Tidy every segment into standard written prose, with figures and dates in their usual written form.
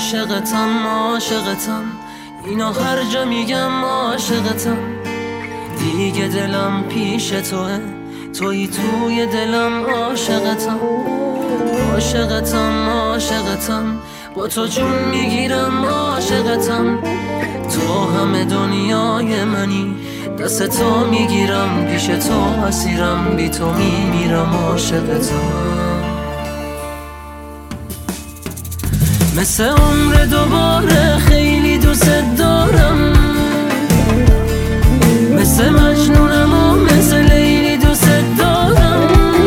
عاشقتم عاشقتم، اینا هر جا میگم عاشقتم. دیگه دلم پیش توه، تویی توی دلم. عاشقتم عاشقتم عاشقتم، با تو جون میگیرم. عاشقتم تو همه دنیای منی، دست تو میگیرم، پیش تو اسیرم، بی تو میمیرم. عاشقتم مثل عمر دوباره خیلی دوست دارم، مثل مجنونم و مثل لیلی دوست دارم.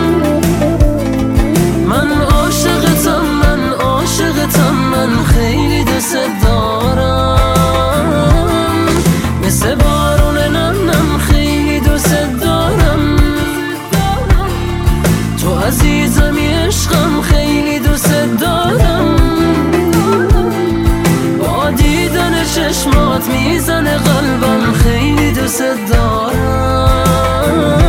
من عاشقتم من عاشقتم، من خیلی دوست دارم. مثل بارون نمنم خیلی دوست دارم. تو عزیزمی عشقم خیلی دوست دارم. با دیدن چشمات میزنه قلبم، خیلی دوست دارم.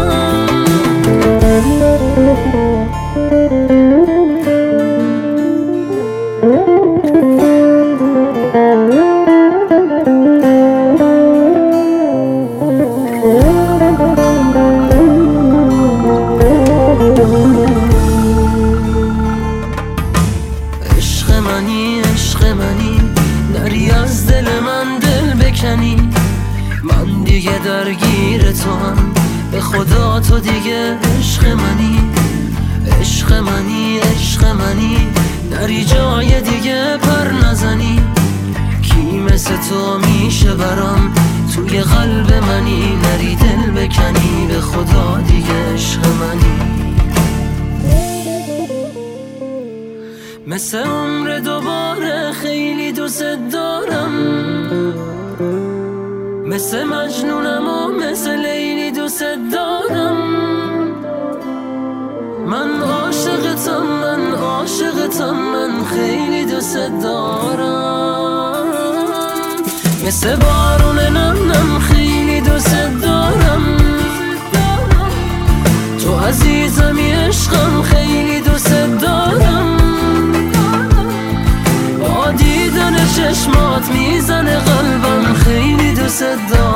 عشق منی عشق منی، نری از دل من دل بکنی. من دیگه درگیر تو هم، به خدا تو دیگه عشق منی. عشق منی عشق منی، نری جای دیگه پر نزنی. کی مثل تو میشه برام توی قلب منی، نری دل بکنی، به خدا دیگه عشق منی. مثل عمر دوباره خیلی دوست دارم، مثل مجنونم و مثل لیلی دوست دارم. من عاشقتم من عاشقتم، من خیلی دوست دارم. مثل بارون نمنم خیلی دوست دارم. تو عزیزمی عشقم خیلی دوست دارم. با دیدن چشمات میزنه قلبم، خیلی دوست دارم.